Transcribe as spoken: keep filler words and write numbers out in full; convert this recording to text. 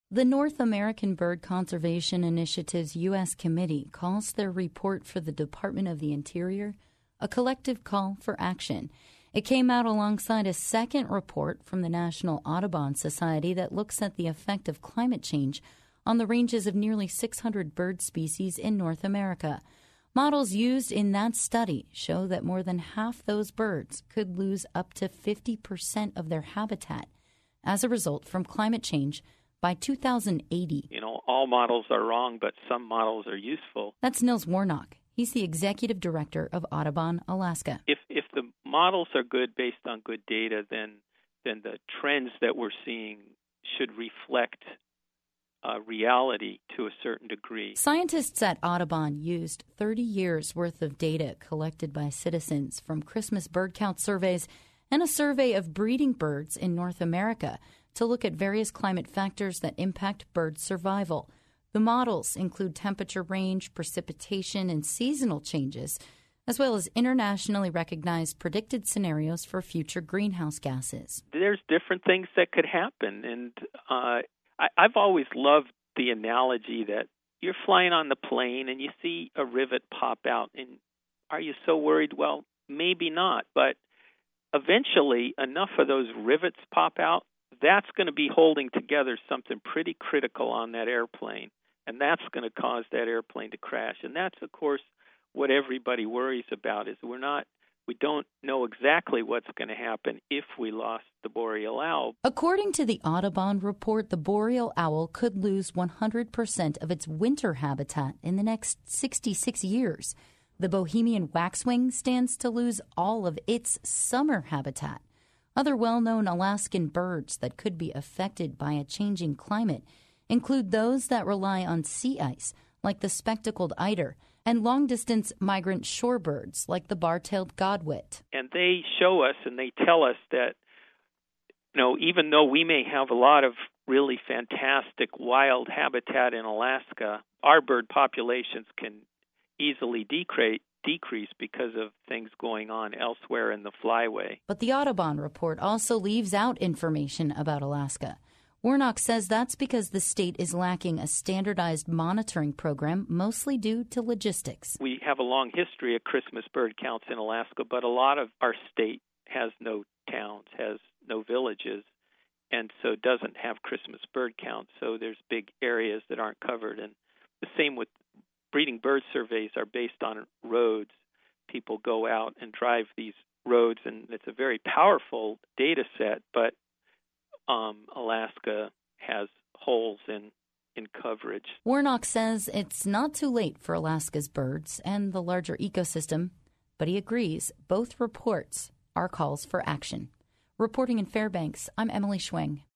The North American Bird Conservation Initiative's U S Committee calls their report for the Department of the Interior a collective call for action. It came out alongside a second report from the National Audubon Society that looks at the effect of climate change on the ranges of nearly six hundred bird species in North America. Models used in that study show that more than half those birds could lose up to fifty percent of their habitat as a result from climate change by two thousand eighty. You know, all models are wrong, but some models are useful. That's Nils Warnock. He's the executive director of Audubon Alaska. If if the models are good based on good data, then then the trends that we're seeing should reflect uh, reality to a certain degree. Scientists at Audubon used thirty years worth of data collected by citizens from Christmas bird count surveys and a survey of breeding birds in North America to look at various climate factors that impact bird survival. The models include temperature range, precipitation, and seasonal changes, as well as internationally recognized predicted scenarios for future greenhouse gases. There's different things that could happen, and uh, I, I've always loved the analogy that you're flying on the plane and you see a rivet pop out, and are you so worried? Well, maybe not, but eventually enough of those rivets pop out, that's going to be holding together something pretty critical on that airplane, and that's going to cause that airplane to crash. And that's, of course, what everybody worries about is we're not, we don't know exactly what's going to happen if we lost the boreal owl. According to the Audubon report, the boreal owl could lose one hundred percent of its winter habitat in the next sixty-six years. The Bohemian waxwing stands to lose all of its summer habitat. Other well-known Alaskan birds that could be affected by a changing climate include those that rely on sea ice, like the spectacled eider, and long-distance migrant shorebirds, like the bar-tailed godwit. And they show us and they tell us that, you know, even though we may have a lot of really fantastic wild habitat in Alaska, our bird populations can easily decrease. decrease because of things going on elsewhere in the flyway. But the Audubon report also leaves out information about Alaska. Warnock says that's because the state is lacking a standardized monitoring program, mostly due to logistics. We have a long history of Christmas bird counts in Alaska, but a lot of our state has no towns, has no villages, and so doesn't have Christmas bird counts. So there's big areas that aren't covered. And the same with breeding bird surveys are based on roads. People go out and drive these roads, and it's a very powerful data set, but um, Alaska has holes in, in coverage. Warnock says it's not too late for Alaska's birds and the larger ecosystem, but he agrees both reports are calls for action. Reporting in Fairbanks, I'm Emily Schwing.